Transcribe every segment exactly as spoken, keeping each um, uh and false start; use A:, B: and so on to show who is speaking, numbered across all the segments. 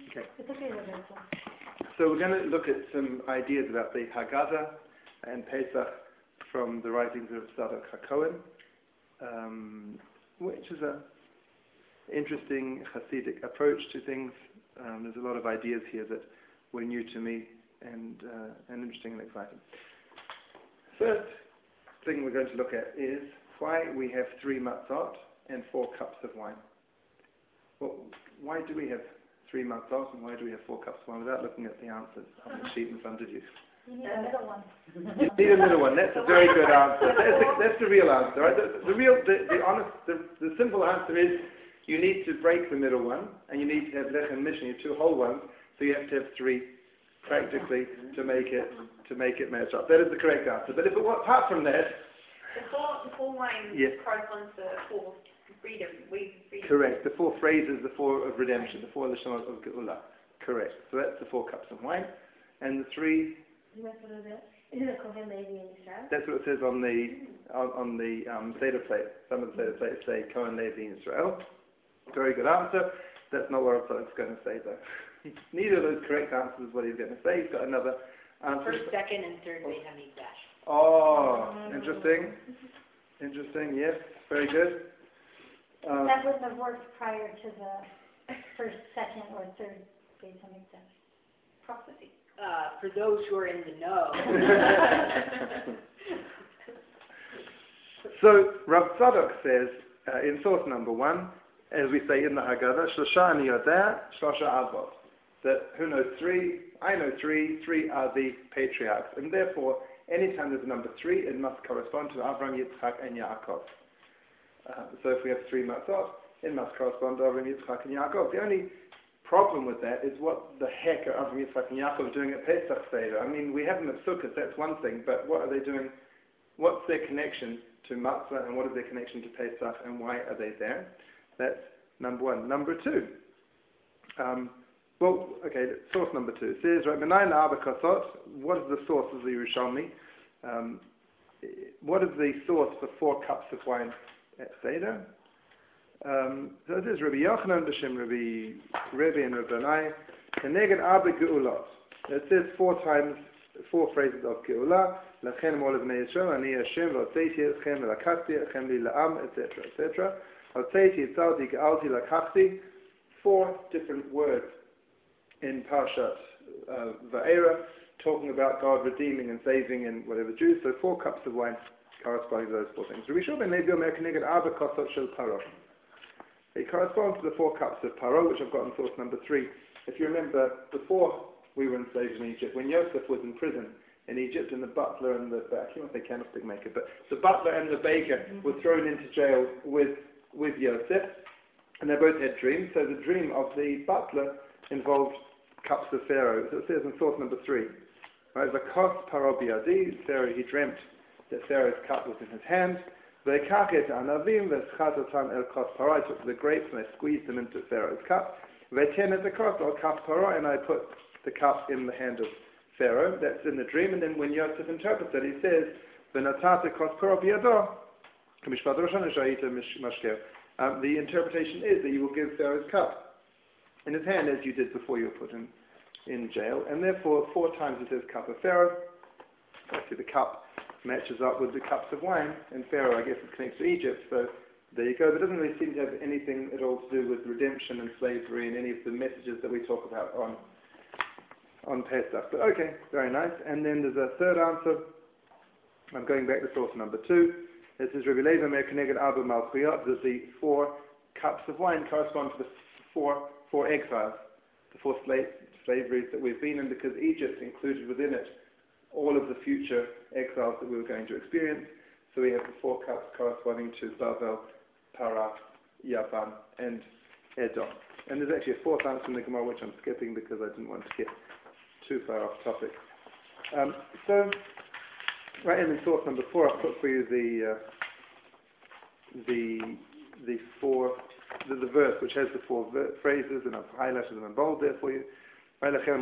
A: Okay. So we're going to look at some ideas about the Haggadah and Pesach from the writings of Tzadok HaKohen, um, which is an interesting Hasidic approach to things. Um, there's a lot of ideas here that were new to me and, uh, and interesting and exciting. First thing we're going to look at is why we have three matzot and four cups of wine. Well, why do we have three matzot and why do we have four cups of wine without looking at the answers on the sheet in front of you?
B: You need a middle one.
A: You need a middle one. That's a very good answer. That's the, that's the real answer, right? The, the real, the, the honest, the, the simple answer is you need to break the middle one, and you need to have lech and mishnah, two whole ones. So you have to have three, practically, to make it to make it match up. That is the correct answer. But if it was, apart from that,
C: the four, the four wines
A: yes.
C: corresponds to four freedom. We freedom.
A: Correct. The four phrases, the four of redemption, the four lashonot of Geula. Correct. So that's the four cups of wine, and the three. That's what it says on the on, on the um, Seder plate. Some of the Seder plates say Kohen Levi Israel. Very good answer. That's not what I was going to say though. Neither of those correct answers is what he's going to say. He's got another answer.
D: First, second, and third Beit HaMikdash.
A: Oh, interesting. Interesting. Yes, very good. Um,
B: that wouldn't have worked prior to the first, second, or third Beit HaMikdash prophecy.
D: Uh, for those who are in the know.
A: So Rav Tzadok says uh, in source number one, as we say in the Haggadah, Shlosha ani yodeh, Shlosha avot. That who knows three? I know three. Three are the patriarchs, and therefore, anytime there's a number three, it must correspond to Avraham, Yitzchak, and Yaakov. Uh, so if we have three matzot, it must correspond to Avraham, Yitzchak, and Yaakov. The only problem with that is what the heck are Avraham, Yitzchak, and Yaakov doing at Pesach Seder? I mean, we have them at Sukkot, that's one thing, but what are they doing? What's their connection to Matzah, and what is their connection to Pesach, and why are they there? That's number one. Number two. Um, well, okay, source number two. It says, right, Menayin Arba Kasot, what is the source of the Yerushalmi? Um, what is the source for four cups of wine at Seder? Um, so it is Rabbi Yochanan b'Shem Rabbi Rebbe and Rabbi Nai. Keneged Arba Geulot. It says four times, four phrases of Geulah. Lachem Mol Bnei Yisrael, Ani Hashem, V'Otzeiti Etchem, V'Lakachti Etchem Li La'am, et cetera, et cetera. Otzeiti Etzalti Ge'alti Lakachti. Four different words in Parshat uh, Va'era, talking about God redeeming and saving and whatever Jews. So four cups of wine corresponding to those four things. Rabbi Shua ben Levi Omer Keneged Arba Kosot Shel Paro. It corresponds to the four cups of Paro, which I've got in source number three. If you remember, before we were enslaved in Egypt, when Yosef was in prison in Egypt, and the butler and the, I can't say candlestick maker, but the butler and the baker mm-hmm. were thrown into jail with, with Yosef, and they both had dreams. So the dream of the butler involved cups of Pharaoh. So it says in source number three, right, Vakos Paro biadi, Pharaoh, he dreamt that Pharaoh's cup was in his hand. Ve'kachet anavim ve'schatotam el kos Paro. I took the grapes and I squeezed them into Pharaoh's cup. Ve'tenet akos el kos Paro, and I put the cup in the hand of Pharaoh. That's in the dream. And then when Yosef interprets it, he says, "Ve'natate kos Paro biado." Um, the interpretation is that you will give Pharaoh's cup in his hand as you did before you were put in, in jail. And therefore, four times it says cup of Pharaoh. Actually, the cup matches up with the cups of wine. And Pharaoh, I guess, is connected to Egypt. So there you go. But it doesn't really seem to have anything at all to do with redemption and slavery and any of the messages that we talk about on on Pesach. But okay, very nice. And then there's a third answer. I'm going back to source number two. This is Rabbi Levi Omer Keneged Arba Malchuyot, that the four cups of wine correspond to the four four exiles, the four slave, slaveries that we've been in, because Egypt included within it all of the future exiles that we were going to experience. So we have the four cups corresponding to Bavel, Para, Yavan, and Edom. And there's actually a fourth answer in the Gemara, which I'm skipping because I didn't want to get too far off topic. Um, so, right in source number four, I've put for you the uh, the the four the, the verse which has the four ver- phrases, and I've highlighted them in bold there for you. I will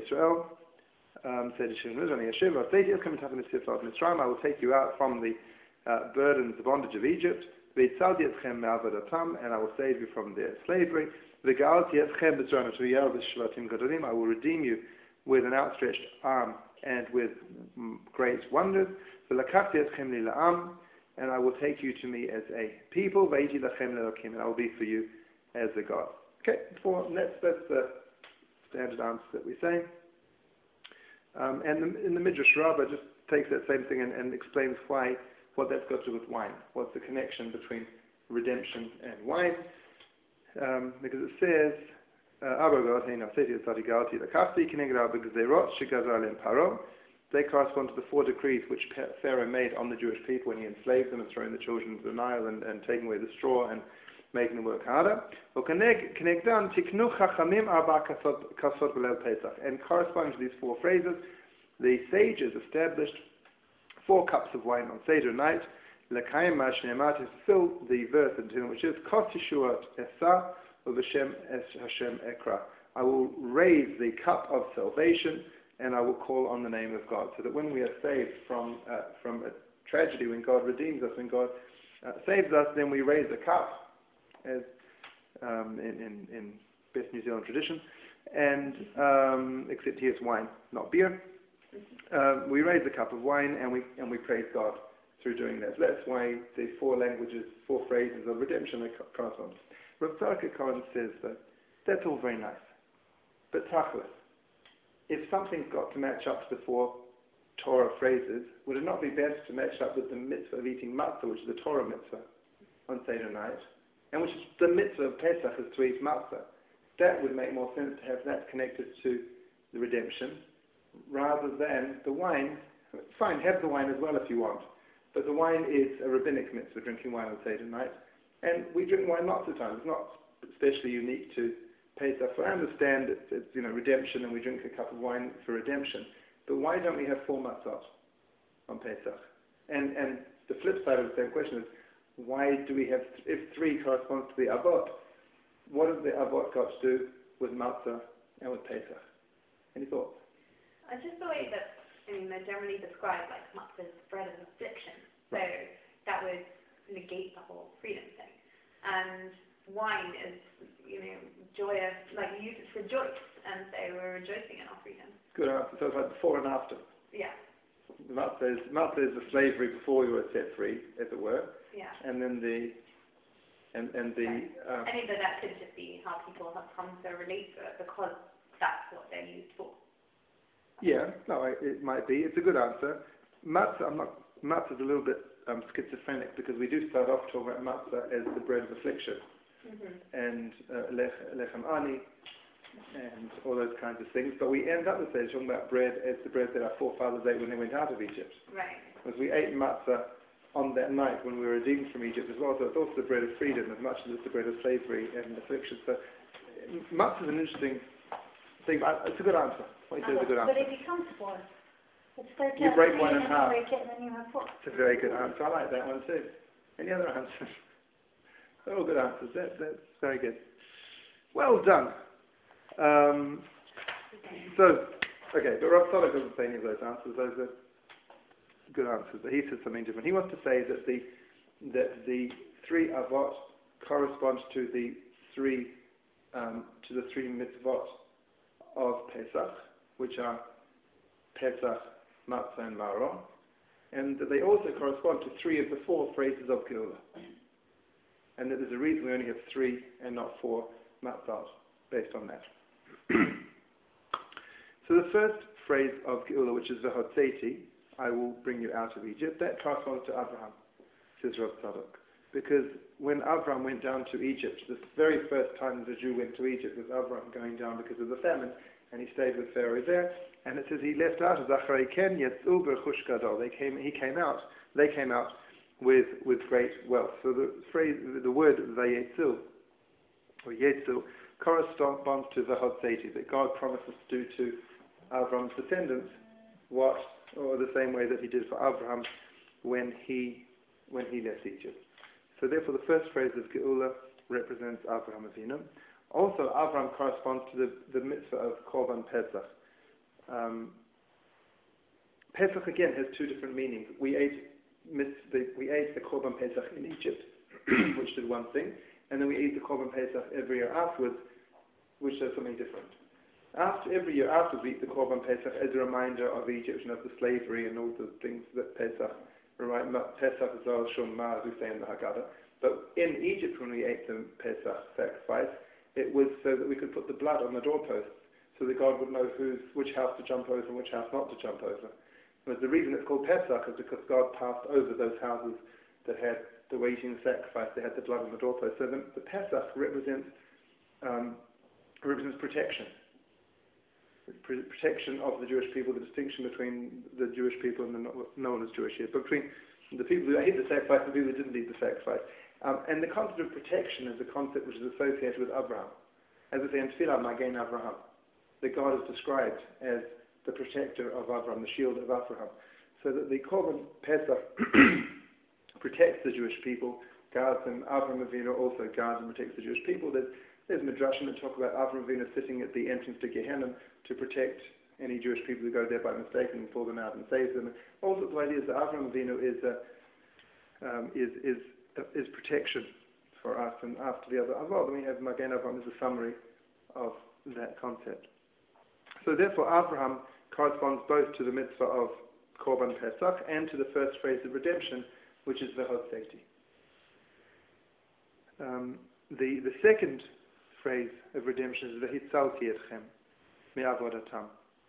A: take you out from the uh, burdens, the bondage of Egypt, and I will save you from their slavery. V'ga'alti eschem b'tzorah v'yal b'shvatim gadolim. I will redeem you with an outstretched arm and with mm, great wonders. V'lakachti eschem li la'am, and I will take you to me as a people. V'eiti lachem le'elokim, and I will be for you as a God. Okay, for, that's, that's the standard answer that we say. Um, and the, in the Midrash Rabbah just takes that same thing and, and explains why, what that's got to do with wine. What's the connection between redemption and wine? Um, because it says, they correspond to the four decrees which Pharaoh made on the Jewish people when he enslaved them and throwing the children into the Nile and, and taking away the straw and making them work harder. And corresponding to these four phrases, the sages established four cups of wine on Seder night, to fill the verse into which is Kos Yeshuat Esa Uv'Shem Es Hashem Ekra. I will raise the cup of salvation and I will call on the name of God. So that when we are saved from uh, from a tragedy, when God redeems us, when God uh, saves us, then we raise a cup, as um, in, in, in best New Zealand tradition, and um, except here it's wine, not beer. Uh, we raise a cup of wine and we and we praise God through doing that. So that's why the four languages, four phrases of redemption are correspond. Rav Tzadok Cohen says that that's all very nice, but tachlis, if something's got to match up to the four Torah phrases, would it not be best to match up with the mitzvah of eating matzah, which is the Torah mitzvah on Seder night, and which is the mitzvah of Pesach is to eat matzah? That would make more sense to have that connected to the redemption, rather than the wine. Fine, have the wine as well if you want, but the wine is a rabbinic mitzvah, drinking wine on Seder night, and we drink wine lots of times. It's not especially unique to Pesach. So I understand it's, it's you know redemption, and we drink a cup of wine for redemption, but why don't we have four matzot on Pesach? And and the flip side of the same question is, why do we have, if three corresponds to the avot, what has the avot got to do with matzah and with Pesach? Any thoughts?
C: Uh, just the way that, I mean, they're generally described like matzah as bread of affliction, so that would negate the whole freedom thing. And wine is, you know, joyous, like you use it to rejoice, and so we're rejoicing in our freedom.
A: Good answer. So it's like before and after.
C: Yeah.
A: The matzah is, matzah is the slavery before you were set free, as it were.
C: Yeah.
A: And then the, and, and the... Um,
C: I think that that could just be how people have come to relate to it, because that's what they're used for.
A: Yeah, no, it might be. It's a good answer. Matzah, I'm not, matzah is a little bit um, schizophrenic, because we do start off talking about matzah as the bread of affliction, mm-hmm. and uh, lech, lechem ani, and all those kinds of things. But we end up with it talking about bread as the bread that our forefathers ate when they went out of Egypt.
C: Right.
A: Because we ate matzah on that night when we were redeemed from Egypt as well. So it's also the bread of freedom as much as it's the bread of slavery and affliction. So matzah is an interesting thing. But it's a good answer. What you say is a good answer.
B: But it becomes four. It's thirteen.
A: You break one in
B: and
A: half.
B: You break it and then you have four.
A: It's a very good answer. I like that one too. Any other answers? They're all good answers. That, that's very good. Well done. Um, so, okay, but Rav Tzadok doesn't say any of those answers. Those are good answers. But he says something different. He wants to say that the that the three avot correspond to the three um, to the three mitzvot of Pesach, which are Pesach, Matzah, and Maror, and that they also correspond to three of the four phrases of Geulah, and that there's a reason we only have three and not four matzot based on that. So the first phrase of Geulah, which is V'hotzeti, I will bring you out of Egypt, that corresponds to Abraham, says Rav Tzadok. Because when Abraham went down to Egypt, the very first time that a Jew went to Egypt was Abraham going down because of the famine, and he stayed with Pharaoh there. And it says he left out of Zacharei Ken Yetzu B'chush Gadol. They came. He came out. They came out with with great wealth. So the phrase, the word Vayetzu or Yetzu corresponds to V'hotzeti, that God promises to do to Abraham's descendants what, or the same way that He did for Abraham when he when he left Egypt. So therefore, the first phrase of Geulah represents Avraham Avinu. Also, Avraham corresponds to the, the mitzvah of Korban Pesach. Um, Pesach again has two different meanings. We ate the, we ate the Korban Pesach in Egypt, which did one thing, and then we ate the Korban Pesach every year afterwards, which does something different. After every year, after we eat the Korban Pesach as a reminder of Egypt and of the slavery and all the things that Pesach remind. Pesach is al Shum Ma, as we say in the Haggadah. But in Egypt, when we ate the Pesach sacrifice, it was so that we could put the blood on the doorposts, so that God would know who's, which house to jump over and which house not to jump over. But the reason it's called Pesach is because God passed over those houses that had the way eating the sacrifice, they had the blood on the doorpost. So the, the Pesach represents um, represents protection. Protection of the Jewish people, the distinction between the Jewish people and the no, no one is Jewish here, but between the people who ate the sacrifice and the people who didn't eat the sacrifice. Um, and the concept of protection is a concept which is associated with Abraham. As we say in Tefillah, Magen Abraham, that God is described as the protector of Abraham, the shield of Abraham. So that the Korban Pesach protects the Jewish people, guards them. Avraham Avinu also guards and protects the Jewish people. There's There's Midrashim that talk about Avraham Avinu sitting at the entrance to Gehenna to protect any Jewish people who go there by mistake and pull them out and save them. All sorts of ideas that Avraham Avinu is, uh, um, is, is, uh, is protection for us. And after the other, well, then we have Magen Avraham as a summary of that concept. So therefore, Avraham corresponds both to the mitzvah of Korban Pesach and to the first phrase of redemption, which is V'hotzeti. Um, the, the second phrase of redemption is V'hitzalti etchem me'avodatam.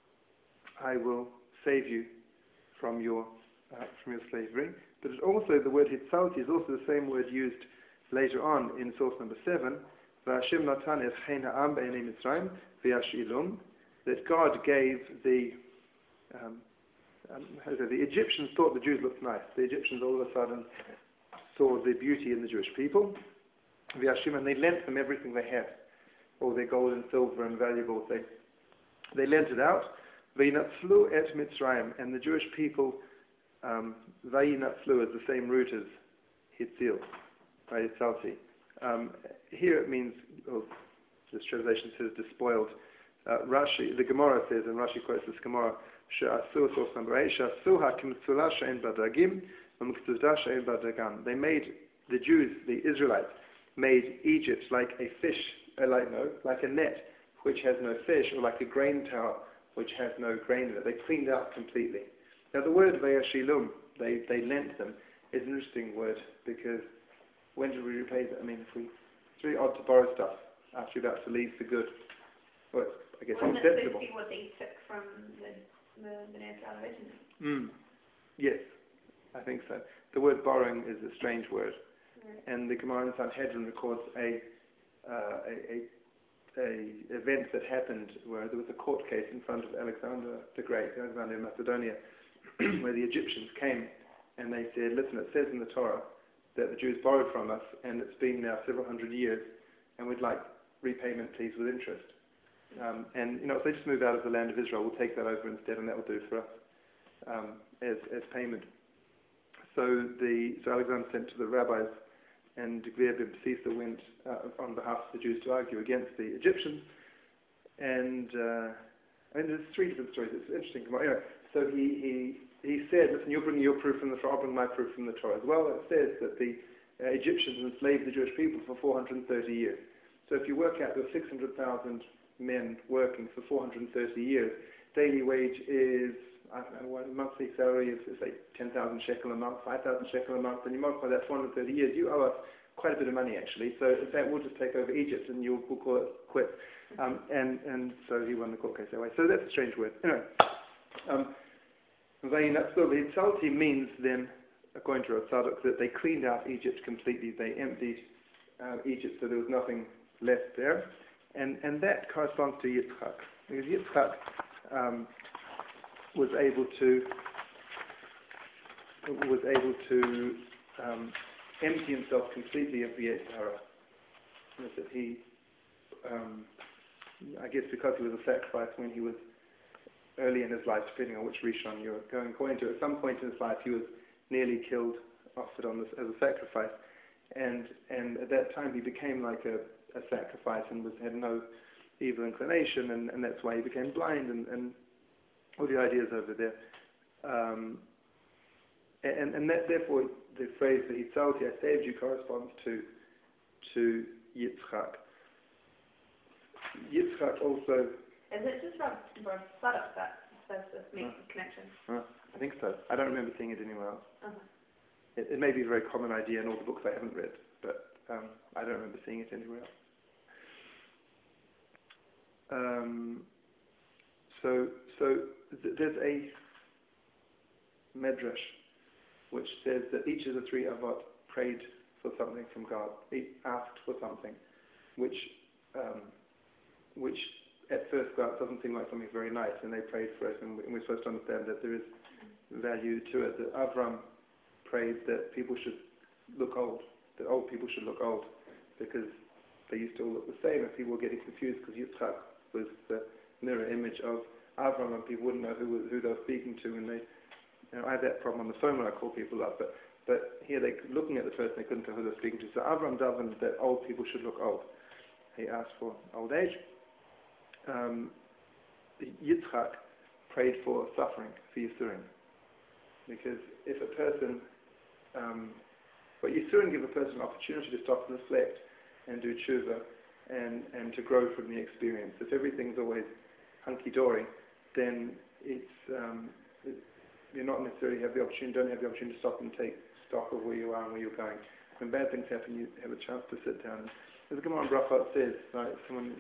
A: I will save you from your uh, from your slavery. But it also, the word hitzalti is also the same word used later on in source number seven. V'Hashem natan et chen ha'am b'nei Mitzrayim v'yashilum. That God gave the um, um, how to say, the Egyptians thought the Jews looked nice. The Egyptians all of a sudden saw the beauty in the Jewish people. V'yashim, and they lent them everything they had, all their gold and silver and valuables. They they lent it out. V'yinatzlu et Mitzrayim, and the Jewish people, um, v'yinatzlu is the same root as hitzil, hitzalti. Um, here it means, oh, this translation says despoiled. Uh, Rashi, the Gemara says, and Rashi quotes this Gemara, she'asu, source number eight, she'asu ha'kimtzula she'en badagim, v'mktzuzda she'en badagam. They made, the Jews, the Israelites, made Egypt like a fish, uh, like no, like a net which has no fish, or like a grain tower which has no grain in it. They cleaned out completely. Now the word vayashilum, they they lent them, is an interesting word, because when do we repay that? I mean, if we, it's really odd to borrow stuff after you're about to leave for good. Well, it's, I guess
C: Wasn't
A: it's
C: it
A: sensible.
C: supposed to be what they took from the the, the Israel originally?
A: Mm. Yes, I think so. The word borrowing is a strange word. And the Gemara in Sanhedrin records a, uh, a, a, a event that happened where there was a court case in front of Alexander the Great, Alexander in Macedonia, where the Egyptians came and they said, listen, it says in the Torah that the Jews borrowed from us, and it's been now several hundred years, and we'd like repayment, please, with interest. Um, and, you know, if they just move out of the land of Israel, we'll take that over instead, and that will do for us um, as, as payment. So, the, so Alexander sent to the rabbis, and Gvir ben Sisa went uh, on behalf of the Jews to argue against the Egyptians. And uh, I mean, there's three different stories. It's interesting. Anyway, so he, he he said, listen, you're bringing your proof from the Torah, I'll bring my proof from the Torah as well. It says that the uh, Egyptians enslaved the Jewish people for four hundred thirty years. So if you work out the six hundred thousand men working for four hundred thirty years, daily wage is, I don't know, what, monthly salary is, is say ten thousand shekel a month, five thousand shekel a month, and you multiply that four hundred thirty years, you owe us quite a bit of money actually. So in fact, we'll just take over Egypt and you'll we'll call it quits. Um, and, and so he won the court case that way. So that's a strange word. Anyway, um, Hitzalti means then, according to Rav Tzadok, that they cleaned out Egypt completely. They emptied uh, Egypt so there was nothing left there. And, and that corresponds to Yitzchak. Because Yitzchak um, was able to was able to um, empty himself completely of the Yetzer Hara. That he, um, I guess, because he was a sacrifice when he was early in his life, depending on which Rishon you're going according to. At some point in his life, he was nearly killed, offered on this as a sacrifice, and and at that time he became like a, a sacrifice and was had no evil inclination, and, and that's why he became blind, and, and all the ideas over there. Um, and and that, therefore, the phrase that Hitzalti, I saved you, corresponds to to Yitzchak. Yitzchak also,
C: Is it just Rav, Rav Sadok that says this makes
A: Huh.
C: the connection?
A: uh, I think so. I don't remember seeing it anywhere else.
C: Uh-huh.
A: It, it may be a very common idea in all the books I haven't read, but um, I don't remember seeing it anywhere else. Um, so, so th- there's a medrash which says that each of the three avot prayed for something from God. He asked for something, which, um, which at first glance doesn't seem like something very nice, and they prayed for it, and, we, and we're supposed to understand that there is value to it. That Avram prayed that people should look old, that old people should look old, because they used to all look the same, and people were getting confused because Yitzchak was the mirror image of Avram, and people wouldn't know who who they were speaking to, and they, you know, I had that problem on the phone when I call people up, but but here they looking at the person, they couldn't tell who they were speaking to. So Avram davened that old people should look old. He asked for old age. Um, Yitzchak prayed for suffering, for Yisurim, because if a person, um, but Yisurim give a person an opportunity to stop and reflect and do tshuva and, and to grow from the experience. If everything's always hunky-dory, then it's, um, it, you're not necessarily have the opportunity, don't have the opportunity to stop and take stock of where you are and where you're going. When bad things happen, you have a chance to sit down. As the Gemara in Brachot says, right, someone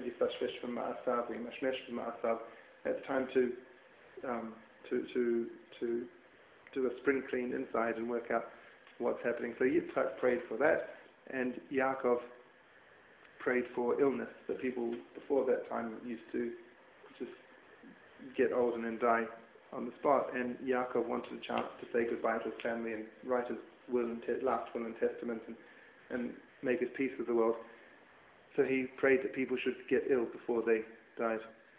A: it's time to, um, to to to do a spring clean inside and work out what's happening. So Yitzchak prayed for that, and Yaakov prayed for illness. That people before that time used to just get old and then die on the spot, and Yaakov wanted a chance to say goodbye to his family and write his will and te- last will and testament and, and make his peace with the world. So he prayed that people should get ill before they died.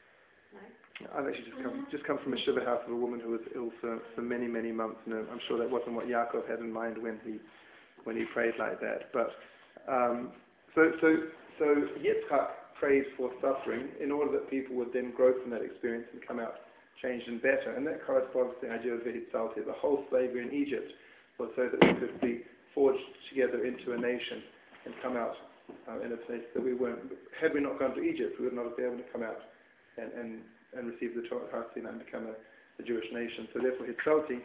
C: Right.
A: I've actually just come just come from a shiva house of a woman who was ill for, for many many months, and I'm sure that wasn't what Yaakov had in mind when he when he prayed like that. But um, so so so Yitzchak prayed for suffering in order that people would then grow from that experience and come out changed and better, and that corresponds to the idea of Vihitsalti. The whole slavery in Egypt was so that we could be forged together into a nation and come out uh, in a place that we weren't. Had we not gone to Egypt, we would not have been able to come out and, and, and receive the Torah and become a, a Jewish nation. So therefore, Hitsalti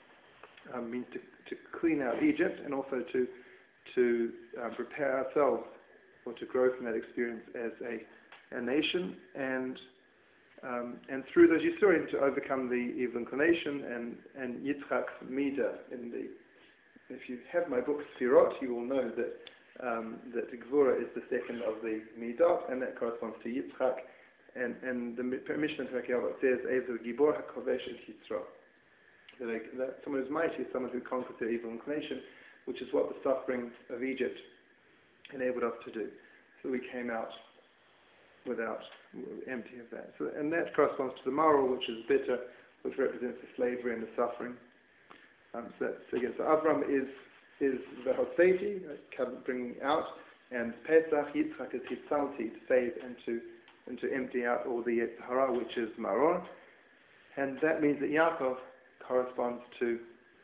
A: um, means to, to clean out Egypt and also to to uh, prepare ourselves or to grow from that experience as a, a nation, and um, and through those Yisurim to overcome the evil inclination. And and Yitzchak's Midah in the, if you have my book Sfirot, you will know that um, that Gvura is the second of the Midot, and that corresponds to Yitzchak. And and the Mishnah in Pirkei Avot says, "Ezer Gibor HaKovesh El Yitzro." That, that someone who's mighty is someone who conquers their evil inclination, which is what the suffering of Egypt enabled us to do. So we came out without, empty of that. So, and that corresponds to the moral, which is bitter, which represents the slavery and the suffering. Um, so that's again. So Avram is is the Hoseiti, bringing out, and Pesach Yitzchak is Hitzalti, to save and to and to empty out all the Yetzirah, which is Maror, and that means that Yaakov corresponds to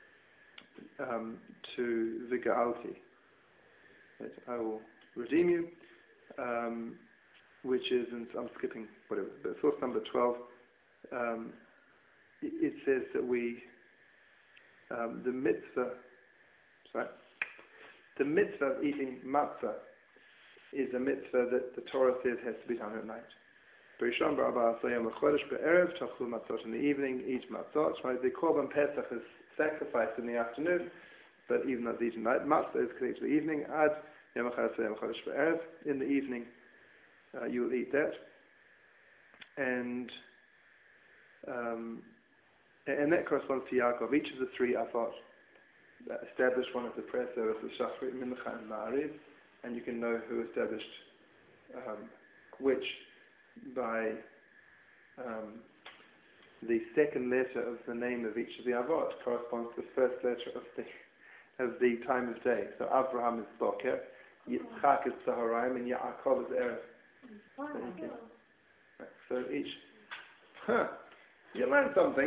A: um, to the Ga'alti, that I will redeem you, um, which is, and I'm skipping whatever, but source number twelve. Um, it, it says that we um, the mitzvah, sorry, the mitzvah of eating matzah is a mitzvah that the Torah says has to be done at night. In the evening, eat matzot. Right? The Korban Pesach is sacrificed in the afternoon, but even though it's eaten at night, matzah is connected to the evening. Ad in the evening, uh, you will eat that, and um, and that corresponds to Yaakov. Each of the three avot established one of the prayer services, Shachrit, Mincha, and Ma'ariv, and you can know who established um, which by um, the second letter of the name of each of the avot corresponds to the first letter of the of the time of day. So Abraham is Boker, Yitzchak is Zaharayim, and Yaakov is Erev.
B: Wow.
A: Right, so each, huh, you learned something.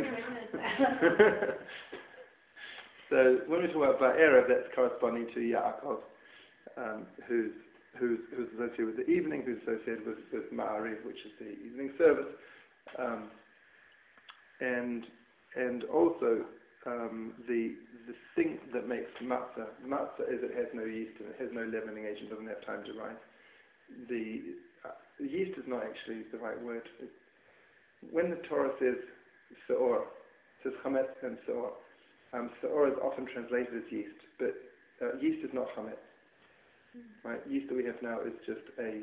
A: So when we talk about Erev, that's corresponding to Yaakov, um, who's who's, who's associated with the evening, who's associated with, with Ma'ariv, which is the evening service. Um, and and also um, the the thing that makes matzah, matzah is it has no yeast and it has no leavening agent, doesn't have time to rise. The, uh, the yeast is not actually the right word. It, when the Torah says se'or, it says chametz and se'or. Um, se'or is often translated as yeast, but uh, yeast is not chametz. Mm. Right? Yeast that we have now is just a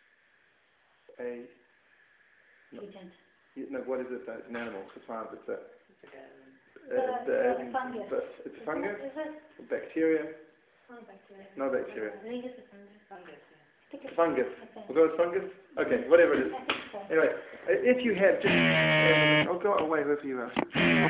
A: a no, no what is it? It's an animal. It's a plant. It's a
B: The,
A: uh,
B: the,
A: the,
B: the fungus.
A: the, it's a fungus.
B: Is it?
A: A bacteria.
B: Not bacteria.
A: No bacteria.
B: I think it's a fungus. Fungus, yeah.
A: Fungus.
B: Okay.
A: We'll go with fungus? Okay, whatever it is.
B: I think so.
A: Anyway, uh, if you have just... Uh, oh, go away, whoever you are.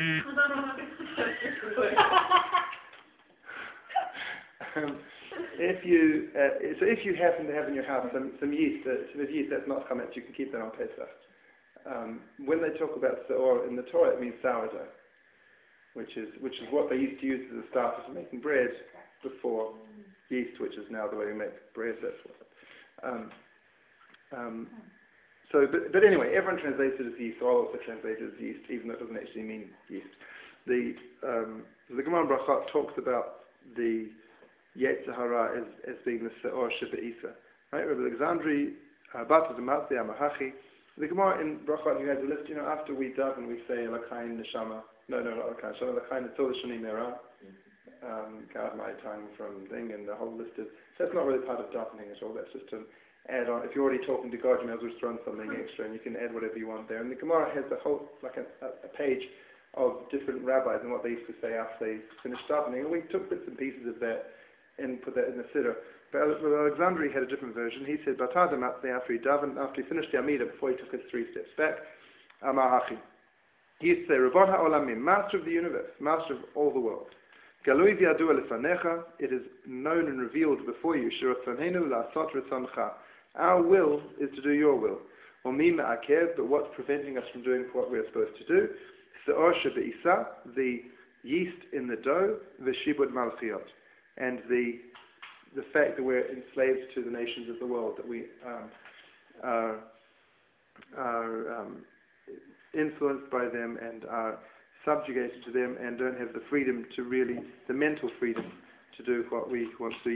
A: um, if you uh, so if you happen to have in your house some, some yeast, uh, some yeast that's not chametz, you can keep that on Pesach. Um, when they talk about se'or in the Torah, it means sourdough, which is which is what they used to use as a starter for making bread before yeast, which is now the way we make bread. That's what. Um, um, so, but, but anyway, everyone translates it as yeast. I'll also translate it as yeast, even though it doesn't actually mean yeast. The um, the Gemara in Brachot talks about the Yetzer Hara as, as being the Se'or Sheba'isa. Right? Rabbi Alexandri, Bata Zematzei Amahachi. The Gemara in Brachot, you had the list, you know, after we daven, we say Elakain Neshama. No, no, not Elakain. Neshama, Elakain Netzol Shani Merah. Guard my tongue from thing, and the whole list of. That's not really part of davening at all. That's just an add on. If you're already talking to God, you may as well just throw in something extra, and you can add whatever you want there. And the Gemara has a whole, like a, a page of different rabbis and what they used to say after they finished davening. And we took bits and pieces of that and put that in the siddur. But Alexandri had a different version. He said, Batad Matzeh, after he davened, after he finished the Amidah, before he took his three steps back, Amahachi. He used to say, Rabbon ha'olamim, master of the universe, master of all the world. Galui v'yadu lefanecha, it is known and revealed before you, shiratzonenu la'asot ritzoncha. Our will is to do your will. Or mi ma'akev, but what's preventing us from doing what we're supposed to do? Se'or shebe'isa, the yeast in the dough, v'shibud malchiot, and the the fact that we're enslaved to the nations of the world, that we um, are, are um, influenced by them and are subjugated to them and don't have the freedom to really, the mental freedom to do what we want to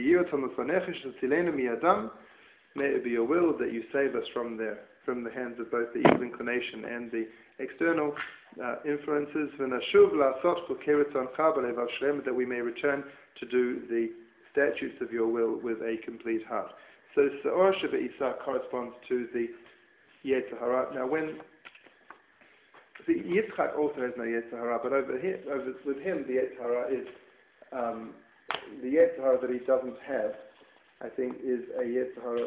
A: do. May it be your will that you save us from the, from the hands of both the evil inclination and the external uh, influences, that we may return to do the statutes of your will with a complete heart. So Se'or Shebe'isa corresponds to the Yetzer Hara. Now when see, Yitzchak also has no Yetzer Hara, but over here, over with him, the Yetzer Hara is um, the Yetzer Hara that he doesn't have. I think is a Yetzer Hara.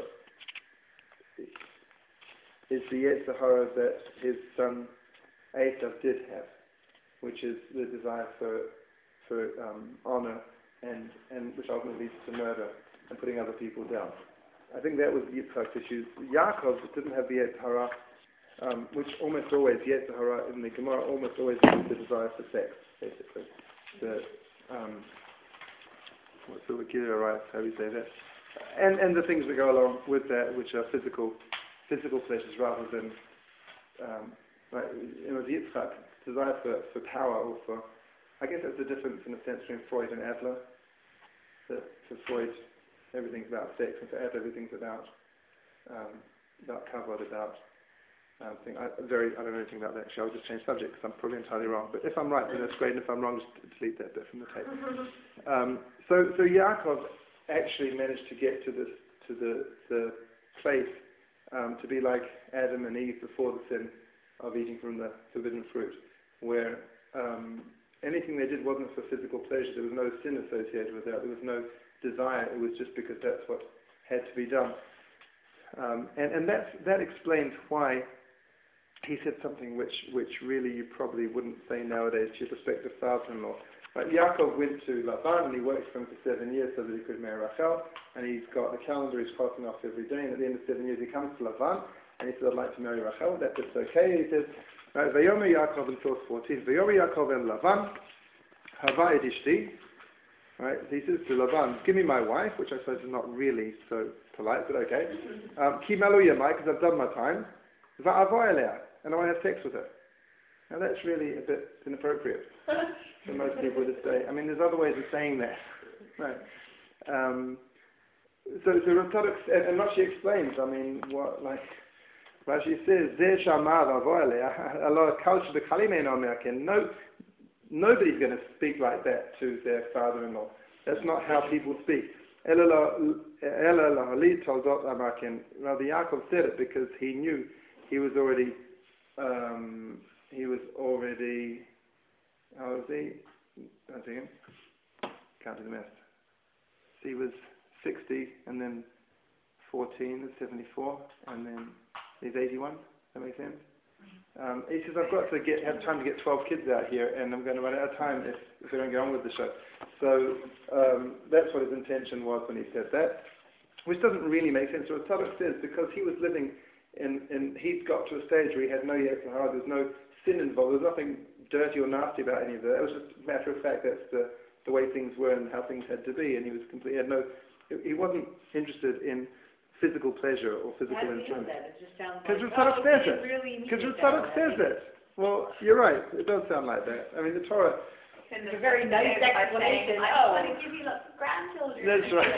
A: Is the Yetzer Hara that his son Esav did have, which is the desire for for um, honor and and which ultimately leads to murder and putting other people down. I think that was Yitzchak's issue. Yaakov didn't have the Yetzer Hara. Um, which almost always, Yetzer Hara in the Gemara almost always is the desire for sex, basically. The, um, what's the Wakira, right? How do you say that? And and the things that go along with that, which are physical, physical pleasures rather than, um, like, you know, the Yitzchak, desire for, for power or for, I guess that's the difference in a sense between Freud and Adler. That for Freud, everything's about sex, and for Adler, everything's about, um, about kavod, about Um, thing. I, very, I don't know anything about that actually. I'll just change subject because I'm probably entirely wrong. But if I'm right, then that's great. And if I'm wrong, just delete that bit from the tape. Um, so, so Yaakov actually managed to get to this, to the the place um, to be like Adam and Eve before the sin of eating from the forbidden fruit, where um, anything they did wasn't for physical pleasure. There was no sin associated with that. There was no desire. It was just because that's what had to be done. Um, and and that's, that explains why he said something which, which really you probably wouldn't say nowadays to your prospective father-in-law. But Yaakov went to Lavan and he worked for him for seven years so that he could marry Rachel, and he's got the calendar he's crossing off every day, and at the end of seven years he comes to Lavan and he said, I'd like to marry Rachel. That bit's okay. He says, right, Vayomer Yaakov in source fourteen, Vayomer Yaakov el Lavan, Hava ed ishti, Right? He says to Laban, give me my wife, which I suppose is not really so polite, but okay. Um, Ki malo yamai, because I've done my time. Va'avo elea, and I want to have sex with her. Now that's really a bit inappropriate for most people to say. I mean, there's other ways of saying that. Right. Um, so, so Rav Tzadok, and, and Rashi explains, I mean, what, like, Rashi says, Zeh shamar va'avo elea, Allah kalsh v'kalim ein omer ken. No, nobody's going to speak like that to their father-in-law. That's not how people speak. Ela la'ali toldot amakin. Rabbi Yaakov said it because he knew he was already, um, he was already, how was he? I think, can't do the math. He was sixty, and then fourteen is seventy-four, and then he's eighty-one. That makes sense? Um, he says, I've got to get have time to get twelve kids out here, and I'm going to run out of time if, if we don't get on with the show. So um, that's what his intention was when he said that, which doesn't really make sense. What Tzadok says, because he was living in, in, he'd got to a stage where he had no Yetzer Hara, there's no sin involved, there's nothing dirty or nasty about any of that. It was just a matter of fact that's the, the way things were and how things had to be, and he was completely, he had no, he wasn't interested in physical pleasure or physical
D: How do you know
A: enjoyment.
D: that? It just sounds
A: Because
D: like,
A: Tzadok
D: oh,
A: says
D: he
A: it.
D: really means
A: Because
D: it
A: Tzadok
D: that
A: says
D: way.
A: it. Well, you're right. It does sound like that. I mean, the Torah.
C: And
D: It's a very nice explanation.
C: I
D: Oh.
C: want to give you lots of grandchildren.
A: That's right.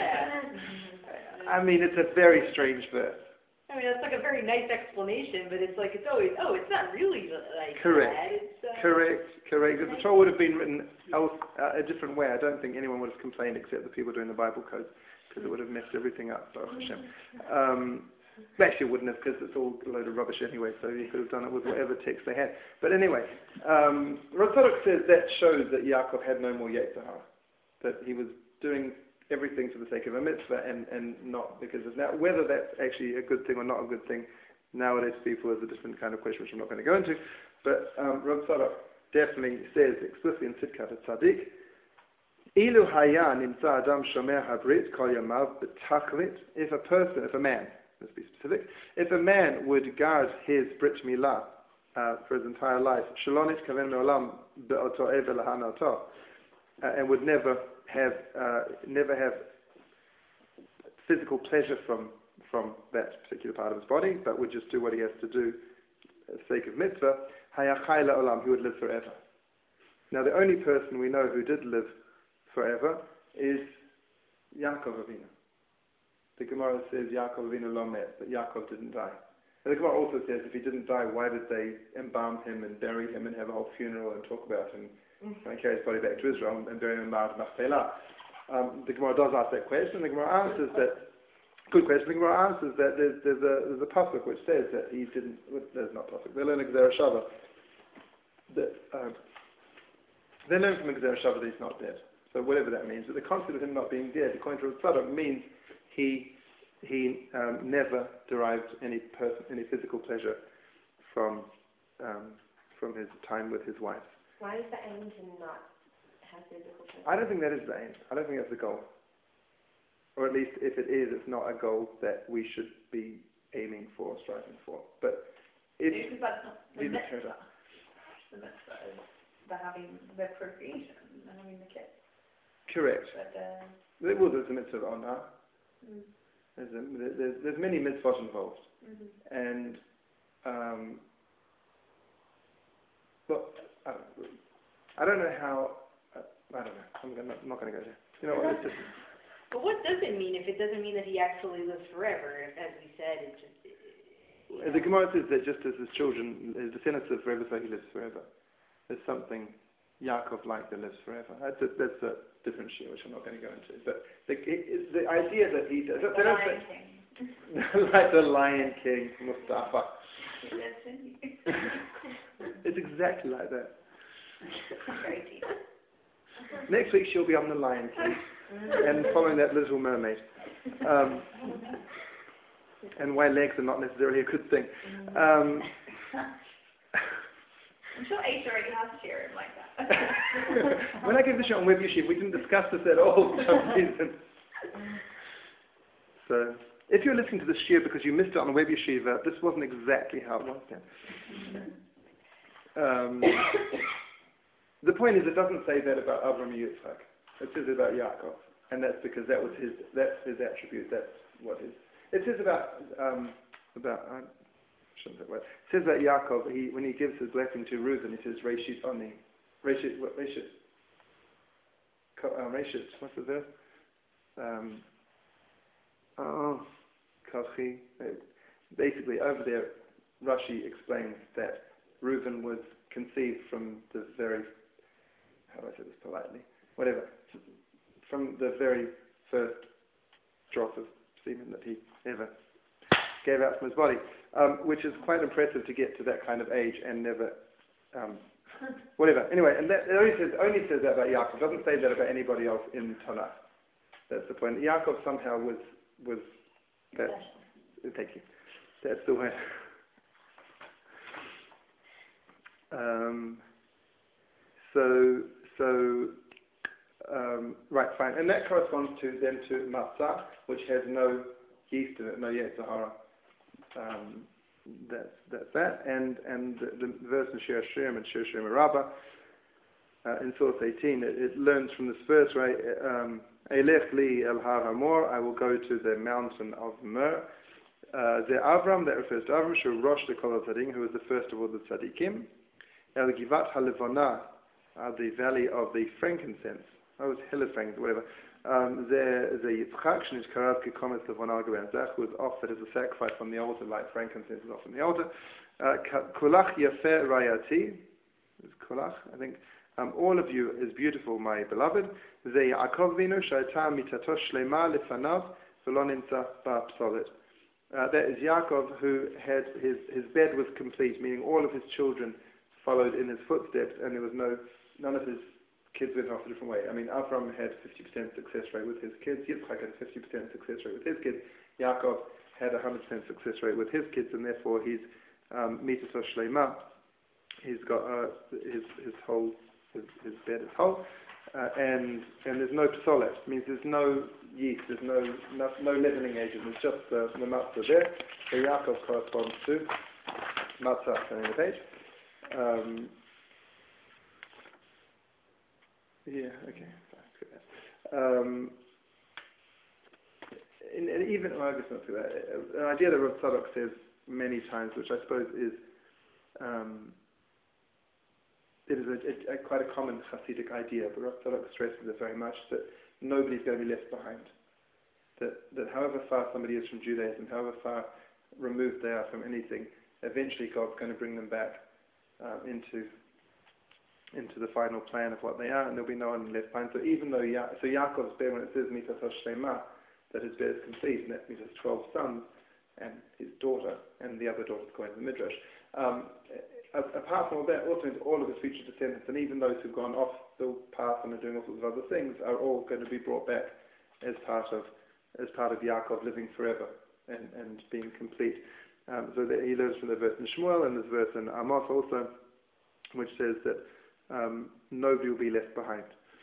D: Yeah.
A: I mean, it's a very strange verse.
D: I mean, it's like a very nice explanation, but it's like, it's always, oh, it's not really like
A: Correct.
D: that. It's, uh,
A: Correct. Correct. If the Torah would have been written else, uh, a different way, I don't think anyone would have complained except the people doing the Bible code, because it would have messed everything up. Baruch Hashem. Um, Actually, it wouldn't have, because it's all a load of rubbish anyway, so you could have done it with whatever text they had. But anyway, um, Rav Tzadok says that shows that Yaakov had no more Yetzer Hara, that he was doing everything for the sake of a mitzvah and, and not because of that. Whether that's actually a good thing or not a good thing, nowadays people is a different kind of question, which I'm not going to go into. But um, Rav Tzadok definitely says explicitly in Tzidkat Tzaddik, Ilu haya nimtza adam shomer habrit kol yamav b'tachlit. If a person, if a man, let's be specific, if a man would guard his Brit Milah uh, for his entire life, Shalonit kaven me'olam be'oto evel lahanato, and would never have uh, never have physical pleasure from from that particular part of his body, but would just do what he has to do for the sake of mitzvah, hayachai la'olam, he would live forever. Now, the only person we know who did live forever is Yaakov Avinu. The Gemara says Yaakov Avinu lo met, that Yaakov didn't die. And the Gemara also says if he didn't die, why did they embalm him and bury him and have a whole funeral and talk about him and carry his body back to Israel and bury him in Ma'at Machpelah? Um, the Gemara does ask that question. The Gemara answers that, good question, the Gemara answers that there's, there's a there's a pasuk which says that he didn't, well, there's not pasuk, they learn a Gzera Shava, that uh, they learn from a Gzera Shava that he's not dead. So whatever that means, but the concept of him not being dead, according to Rav Tzadok, means he he um, never derived any person, any physical pleasure from um, from his time with his wife.
E: Why is the aim to not have physical pleasure?
A: I don't think that is the aim. I don't think that's the goal. Or at least if it is, it's not a goal that we should be aiming for, striving for. But if
C: Because that's not the
A: these are
C: mitzvah. The mitzvah is the having the procreation and having the kids.
A: correct.
C: But uh,
A: There was a mitzvah on that.
C: mm,
A: There's, a, there's, there's many mitzvahs involved.
C: mm-hmm.
A: And, um, but I, I don't know how, uh, I don't know, I'm, gonna, I'm not going to go there. You know what, it's just,
D: But what does it mean if it doesn't mean that he actually lives forever? If, as we said, it just... It, you know.
A: the Gemara says that just as his children, his descendants live forever, so he lives forever. There's something Yaakov-like that lives forever. That's a, that's a different shit, which I'm not going to go into. But the, it, the idea that he does,
C: The
A: they don't
C: Lion
A: say,
C: King.
A: like the Lion King, Mustafa.
C: He lives in you.
A: It's exactly like that.
C: Very deep.
A: Next week she'll be on the Lion King and following that Little Mermaid. Um, and why legs are not necessarily a good thing. Um,
C: I'm sure Ace already has cheering like that.
A: when I gave the show on Web Yeshiva, we didn't discuss this at all for some reason. So, if you're listening to this year because you missed it on the Web Yeshiva, this wasn't exactly how it was then. Um, the point is, it doesn't say that about Avram and Yitzchak. It says about Yaakov, and that's because that was his, that's his attribute, that's what his, it says about, um, about, I shouldn't say what, it says about Yaakov, he, when he gives his blessing to Reuben, he says, Reshit Oni, Reshit, what, Reshit, Ko- uh, Reshit, what's the verse? Um, oh, Kochi, basically over there, Rashi explains that Reuben was conceived from the very, how do I say this politely, whatever, from the very first drop of semen that he ever gave out from his body, um, which is quite impressive to get to that kind of age and never, um, whatever. Anyway, and that it only says, only says that about Yaakov. It doesn't say that about anybody else in Tanakh. That's the point. Yaakov somehow was, was that, thank you, that's the way. Um, so, so, um, right, fine. And that corresponds to then to matzah, which has no yeast in it, no yetzer hara. Um, that's, that's that. And, and the, the verse in Shir Hashirim and Shir Hashirim Rabbah, uh, in source eighteen, it, it learns from this verse, right, um, Elech li el har hamor, I will go to the mountain of Myrrh. Uh, the Avram, that refers to Avram, Shu Rosh the Kol HaTzadim, who was the first of all the tzaddikim. El Givat HaLevana, uh, the valley of the frankincense. Oh, it's Hillefrank, whatever. Um, the the Yitzchak, Shnish Karav Kikomet Levana Gewen Zach, was offered as a sacrifice on the altar, like frankincense is offered on the altar. Uh, Kulach Yafeh Rayati, is Kulach, I think. Um, all of you is beautiful, my beloved. Ze Yaakov Vinu Shaitam Mitato Shlema Lefanav Veloninta Ba Psolit. That is Yaakov, who had his, his bed was complete, meaning all of his children followed in his footsteps, and there was no, none of his kids went off a different way. I mean, Avram had fifty percent success rate with his kids, Yitzchak had a fifty percent success rate with his kids, Yaakov had a one hundred percent success rate with his kids, and therefore he's um, Mitato Shlema, he's got uh, his, his whole, his, his bed is whole, uh, and, and there's no psolet, means there's no yeast, there's no, no, no leavening agent, it's just the, the matzah there. So Yaakov corresponds to matzah, turning the page. Um, yeah, okay. Um, and, and even, well, I guess not that. An idea that Rav Tzadok says many times, which I suppose is, um, it is a, a, a quite a common Hasidic idea, but Rav Tzadok stresses it very much, that nobody's going to be left behind. That, that however far somebody is from Judaism, however far removed they are from anything, eventually God's going to bring them back uh, into into the final plan of what they are, and there'll be no one left behind. So even though ya- so Yaakov's bed, when it says Mitato Shlema, that his bed is complete, and that means his twelve sons and his daughter, and the other daughters go into the Midrash. Um, apart from all that, also means all of his future descendants, and even those who've gone off the path and are doing all sorts of other things, are all going to be brought back as part of as part of Yaakov living forever and, and being complete. Um, so that he learns from the verse in Shmuel and this verse in Amos also, which says that um, nobody will be left behind.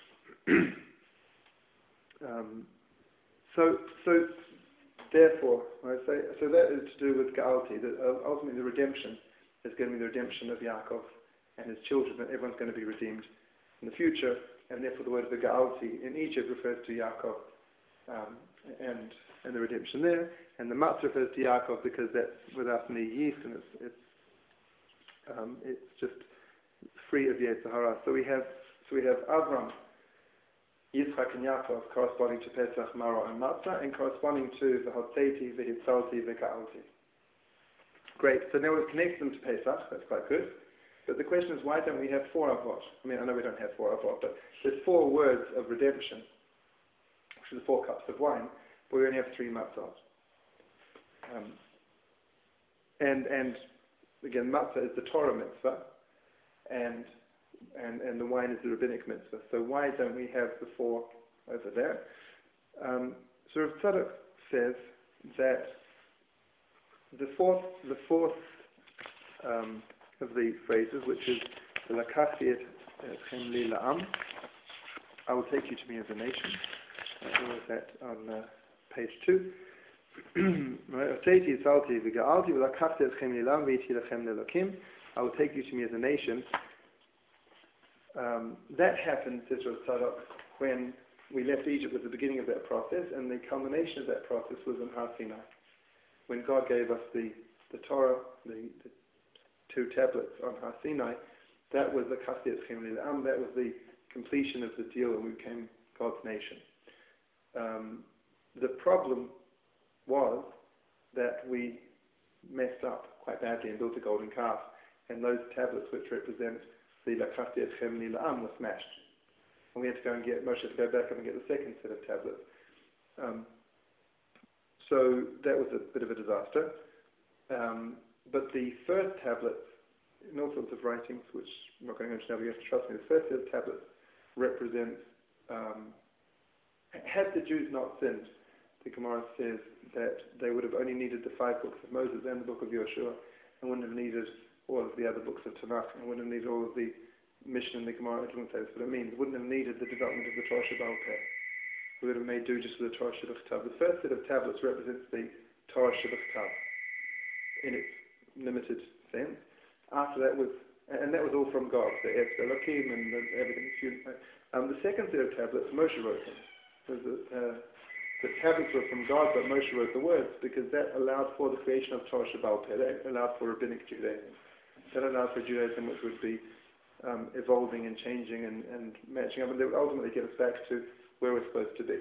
A: um, so, so therefore, I say, so that is to do with Ga'alti, that uh, ultimately the redemption is going to be the redemption of Yaakov and his children, that everyone's going to be redeemed in the future, and therefore the word of the Ga'alti in Egypt refers to Yaakov um, and and the redemption there, and the matzah refers to Yaakov because that's without any yeast, and it's it's um, it's just free of yetzer hara. So we have so we have Avram, Yitzchak, and Yaakov corresponding to Pesach, Maror, and Matzah, and corresponding to the Hotzeti, the Hitzalti, the Ga'alti. Great. So now we've connected them to Pesach. That's quite good. But the question is, why don't we have four avot? I mean, I know we don't have four avot, but there's four words of redemption, which are the four cups of wine, but we only have three matzahs. Um, and and again, matzah is the Torah mitzvah, and and and the wine is the rabbinic mitzvah. So why don't we have the four over there? Um, so Rav Tzadok says that the fourth the fourth um, of the phrases, which is L'kachti etchem li la'am, I will take you to me as a nation. I wrote that on uh, page two. I will take you to me as a nation. Um, that happened, says Rav Tzadok, when we left Egypt was the beginning of that process, and the culmination of that process was in Har Sinai, when God gave us the, the Torah, the, the two tablets on Har Sinai. That was the Kasiyat Chem Li'am, that was the completion of the deal, and we became God's nation. Um, the problem was that we messed up quite badly and built a golden calf, and those tablets which represent the Kasiyat Chem Li'am were smashed. And we had to go and get, Moshe had to go back up and get the second set of tablets. Um, so that was a bit of a disaster. Um, but the first tablets, in all sorts of writings, which I'm not going to go into now, but you have to trust me, the first set of tablets represents, um, had the Jews not sinned, the Gemara says that they would have only needed the five books of Moses and the book of Yoshua, and wouldn't have needed all of the other books of Tanakh, and wouldn't have needed all of the Mishnah and the Gemara. It doesn't say this, but it means wouldn't have needed the development of the Torah Sheba'al Peh. We would have made do just with the Torah Shebachtav. The first set of tablets represents the Torah Shebachtav in its limited sense. After that was, and that was all from God, the Etz Elohim and the, everything. Um, the second set of tablets, Moshe wrote them. The, uh, the tablets were from God, but Moshe wrote the words because that allowed for the creation of Torah Sheba'al Peh. That allowed for rabbinic Judaism. That allowed for Judaism which would be um, evolving and changing and, and matching up, and they would ultimately get us back to where we're supposed to be.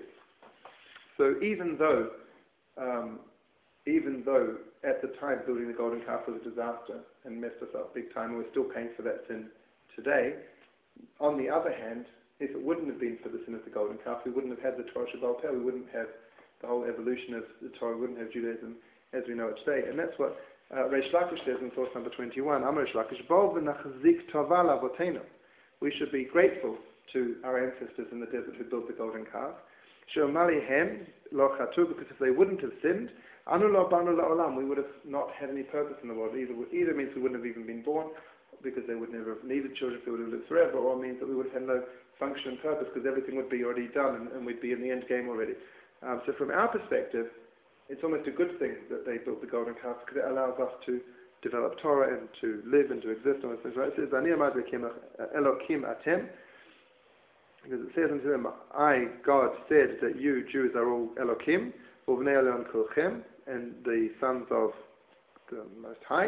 A: So even though, um, even though at the time building the golden calf was a disaster and messed us up big time, and we're still paying for that sin today, on the other hand, if it wouldn't have been for the sin of the golden calf, we wouldn't have had the Torah Sheba'al Peh, we wouldn't have the whole evolution of the Torah, we wouldn't have Judaism as we know it today. And that's what uh, Reish Lakish says in source number twenty-one, Amar Reish Lakish, Bo v'nachzik tova l'avotenu. We should be grateful to our ancestors in the desert who built the golden calf. She'omalihem lo chatu, because if they wouldn't have sinned, anu lo banu la'olam, we would have not had any purpose in the world. Either, either means we wouldn't have even been born, because they would never have needed children if they would have lived forever, or means that we would have had no function and purpose because everything would be already done and, and we'd be in the end game already. Um, so from our perspective, it's almost a good thing that they built the golden calf because it allows us to develop Torah and to live and to exist. And things, right? It says, Ani amad Elokim atem, because it says unto them, I, God, said that you Jews are all Elokim, uvnei Elon kulchem, and the sons of the Most High.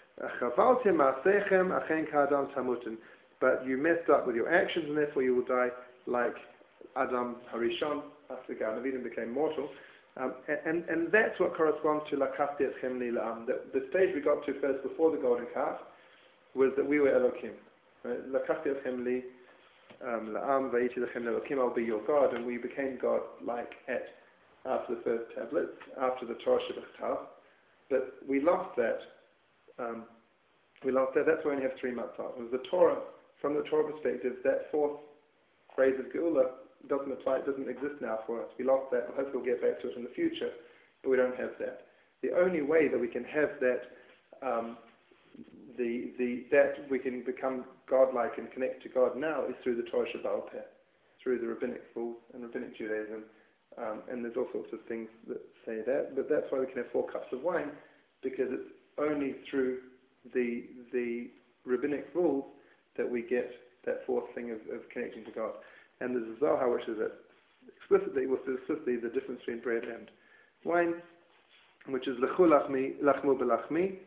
A: But you messed up with your actions, and therefore you will die like Adam Harishon, after the Garden of Eden became mortal. Um, and, and that's what corresponds to Lakasti Etchem Li'am. The, the stage we got to first before the golden calf was that we were Elokim. Lakasti Etchem Li'am, Vayiti Lechem Elokim, I'll be your God, and we became God like at after the first tablets, after the Torah Shebachtav. But we lost that. Um, we lost that. That's why we only have three matzot. It was the Torah. From the Torah perspective, that fourth phrase of Geula doesn't apply. It doesn't exist now for us. We lost that. Hopefully, we'll get back to it in the future, but we don't have that. The only way that we can have that, um, the the that we can become godlike and connect to God now is through the Torah Sheba'al Peh, through the rabbinic rules and rabbinic Judaism. Um, and there's all sorts of things that say that. But that's why we can have four cups of wine, because it's only through the the rabbinic rules that we get that fourth thing of, of connecting to God. And there's a Zohar which is explicitly, which is explicitly the difference between bread and wine, which is Lechu lachmi, lachmu belachmi.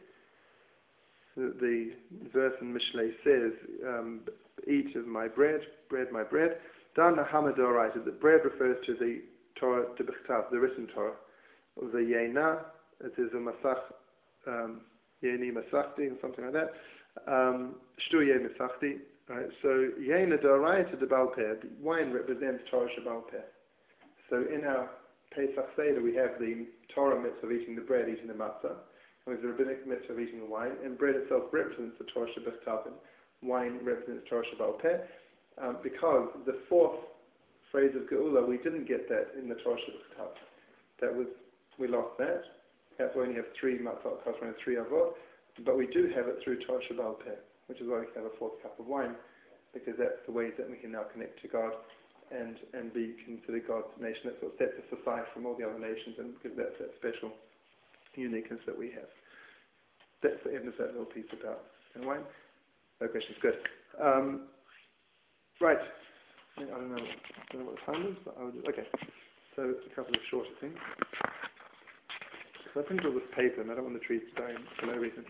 A: The, the verse in Mishlei says, um, eat of my bread, bread my bread. Dan Hamadoraita, the bread refers to the Torah, to Bechtav, the written Torah. The Yena, it is a Masach, um, Yeni Masachti, or something like that. Um, Shtu Ye Masachti. Right, so Yena Doraita de Baal Peh, wine represents Torah Sheba'al Peh. So in our Pesach Seder we have the Torah mitzvah of eating the bread, eating the matzah, and we have the rabbinic mitzvah of eating the wine, and bread itself represents the Torah Shebachtav, and wine represents Torah Sheba'al Peh, um, because the fourth phrase of Geula, we didn't get that in the Torah Shebachtav. That was, we lost that. That's why we only have three matzot kosher and three avot, but we do have it through Torah Sheba'al Peh, which is why we can have a fourth cup of wine, because that's the ways that we can now connect to God and, and be considered God's nation. That's what sets us aside from all the other nations, and because that's that special uniqueness that we have. That's the end of that little piece about and wine. No questions, good. Um, right. I don't know, I don't know what the time is, but I would, okay. So a couple of shorter things. So I printed all this paper and I don't want the trees to die for no reason.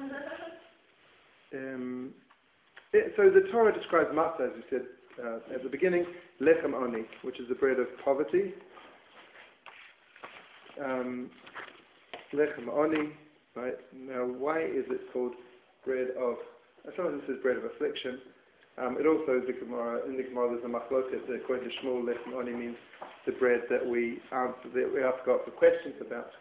A: Um, it, so the Torah describes matzah, as we said uh, at the beginning, lechem oni, which is the bread of poverty. Um, lechem oni, right? Now, why is it called bread of? Sometimes it says bread of affliction. Um, it also, the Gemara, in the Gemara there's a machloket, according to Shmuel, lechem oni means the bread that we answer, that we ask God for questions about.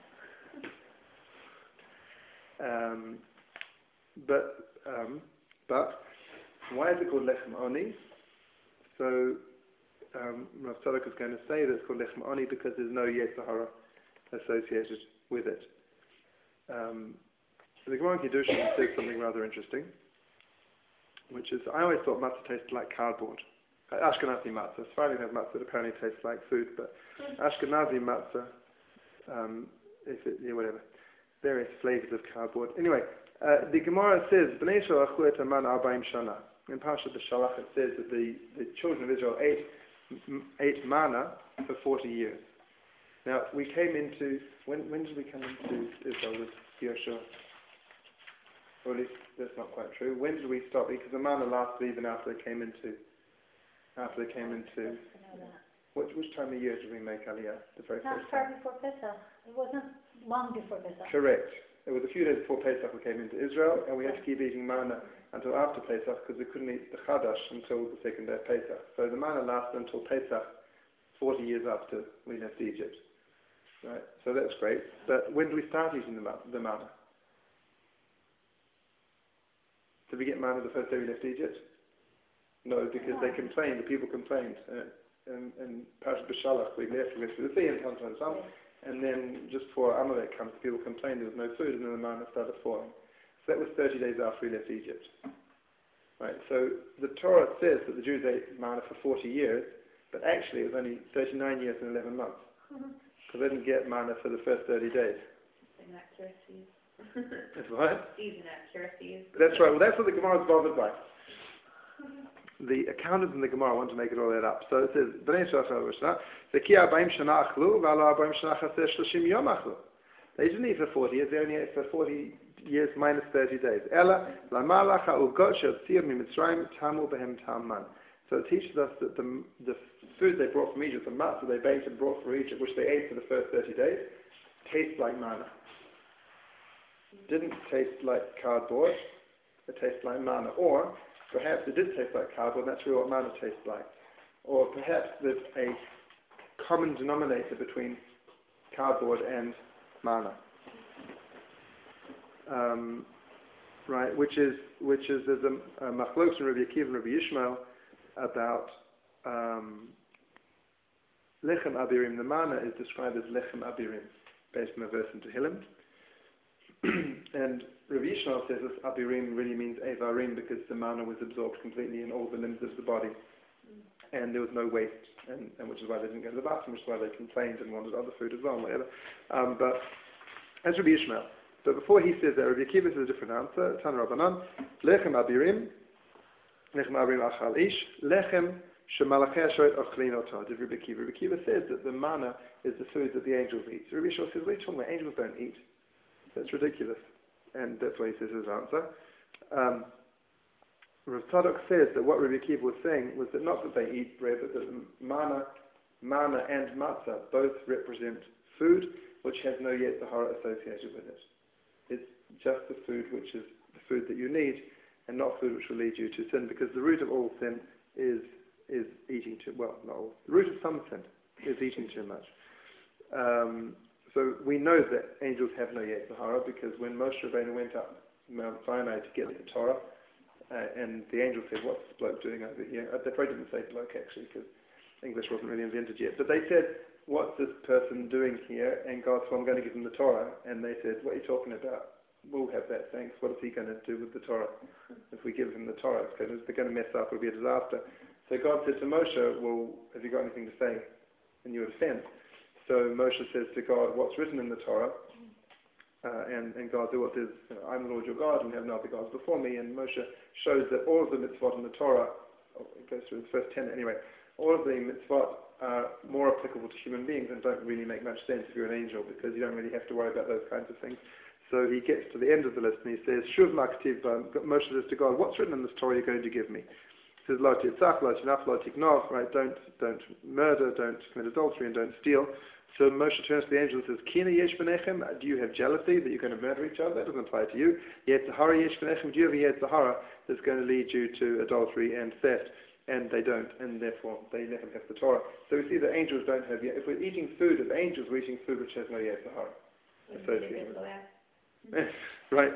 A: Um, but, um, but, why is it called lechem oni? So, um, Rav Tzadok is going to say that it's called lechem oni because there's no yetzer hara associated with it. Um, the Gemara in Kiddushin says something rather interesting, which is, I always thought matzah tasted like cardboard. Uh, Ashkenazi matzah. Sephardim have matzah that apparently tastes like food, but Ashkenazi matzah, um, if it, yeah, whatever, various flavors of cardboard. Anyway, uh, the Gemara says, Bnei Yisrael achu et haman arba'im shana. In Parshat Shalach it says that the, the children of Israel ate, m- ate manna for forty years. Now, we came into, when when did we come into Israel with Yoshua? Or at least that's not quite true. When did we stop? Because the manna lasted even after they came into, after they came into, which, which time of year did we make Aliyah? The very
B: Not
A: first
B: far
A: time?
B: before Pesach. It wasn't long before Pesach.
A: Correct. It was a few days before Pesach we came into Israel, and we had to keep eating manna until after Pesach because we couldn't eat the Chadash until the second day of Pesach. So the manna lasted until Pesach, forty years after we left Egypt. Right? So that's great. But when do we start eating the, ma- the manna? Did we get manna the first day we left Egypt? No, because they complained, the people complained. Uh, and and Parashat B'Shalach, we left, we went through the sea and sometimes some. And then just before Amalek comes, people complained there was no food, and then the manna started falling. So that was thirty days after we left Egypt. Right, so the Torah says that the Jews ate manna for forty years, but actually it was only thirty-nine years and eleven months. Because mm-hmm. they didn't get manna for the first thirty days.
C: Inaccuracies.
A: That's what?
C: These inaccuracies.
A: That's right, well that's what the Gemara is bothered by. The accountants in the Gemara want to make it all that up. So it says, Bnei Yisrael V'ki arba'im shana achlu, v'alo arba'im shana chaser shloshim yom achlu. They didn't eat for forty years, they only ate for forty years minus thirty days. Ela, lamalach ha'uvgot she'otziyah miMitzrayim tamu behem ta'aman. So it teaches us that the, the food they brought from Egypt, the matzah they baked and brought from Egypt, which they ate for the first thirty days, tastes like manna. Didn't taste like cardboard, it tastes like manna. Or, perhaps it did taste like cardboard, and that's really what manna tastes like. Or perhaps there's a common denominator between cardboard and manna. Um, right, which is, which is, there's a, a machlokes in Rabbi Akiva and Rabbi Yishmael about um, lechem abirim. The manna is described as lechem abirim, based on a verse in Tehillim. And Rabbi Yishmael says this abirim really means evarim because the manna was absorbed completely in all the limbs of the body, and there was no waste, and, and which is why they didn't go to the bathroom, which is why they complained and wanted other food as well, and whatever. Um, but as Rabbi Yishmael, but before he says that, Rabbi Akiva says a different answer. Tan Rabbanan, lechem abirim, lechem abirim achal ish, lechem shemalachei hashoret ochlin otah. Did Rabbi Akiva? Rabbi Akiva says that the manna is the food that the angels eat. So Rabbi Yishmael says, what are you talking about? Angels don't eat. That's ridiculous. And that's why he says his answer. Um, Rav Tzadok says that what Rabbi Akiva was saying was that not that they eat bread, but that manna, manna and matzah both represent food which has no yetzer hara associated with it. It's just the food which is the food that you need, and not food which will lead you to sin, because the root of all sin is is eating too well. Not all. The root of some sin is eating too much. Um, So we know that angels have no yetzer hara because when Moshe Rabbeinu went up Mount Sinai to get the Torah, uh, and the angel said, "What's this bloke doing over here?" Uh, they probably didn't say bloke actually because English wasn't really invented yet. But they said, "What's this person doing here?" And God said, "I'm going to give him the Torah." And they said, "What are you talking about? We'll have that, thanks. What is he going to do with the Torah? If we give him the Torah, it's going to, they're going to mess up. It'll be a disaster." So God said to Moshe, "Well, have you got anything to say in your defense?" So Moshe says to God, "What's written in the Torah?" Uh, and, and God says, you know, "I'm the Lord your God, and you have no other gods before me." And Moshe shows that all of the mitzvot in the Torah it goes through the first ten anyway. All of the mitzvot are more applicable to human beings and don't really make much sense if you're an angel, because you don't really have to worry about those kinds of things. So he gets to the end of the list and he says, Shuv Maktiv, Moshe says to God, what's written in this Torah you're going to give me? He says, Lo titzach, lo tinaf, lo tignov, right? Don't, don't murder, don't commit adultery, and don't steal. So Moshe turns to the angel and says, Kina yesh benechem, do you have jealousy that you're going to murder each other? That doesn't apply to you. Yetzahara yesh benechem, do you have a Yetzahara that's going to lead you to adultery and theft? And they don't, and therefore they never have the Torah. So we see that angels don't have, if we're eating food as angels, we're eating food which has no Yetzahara associated with it. Right.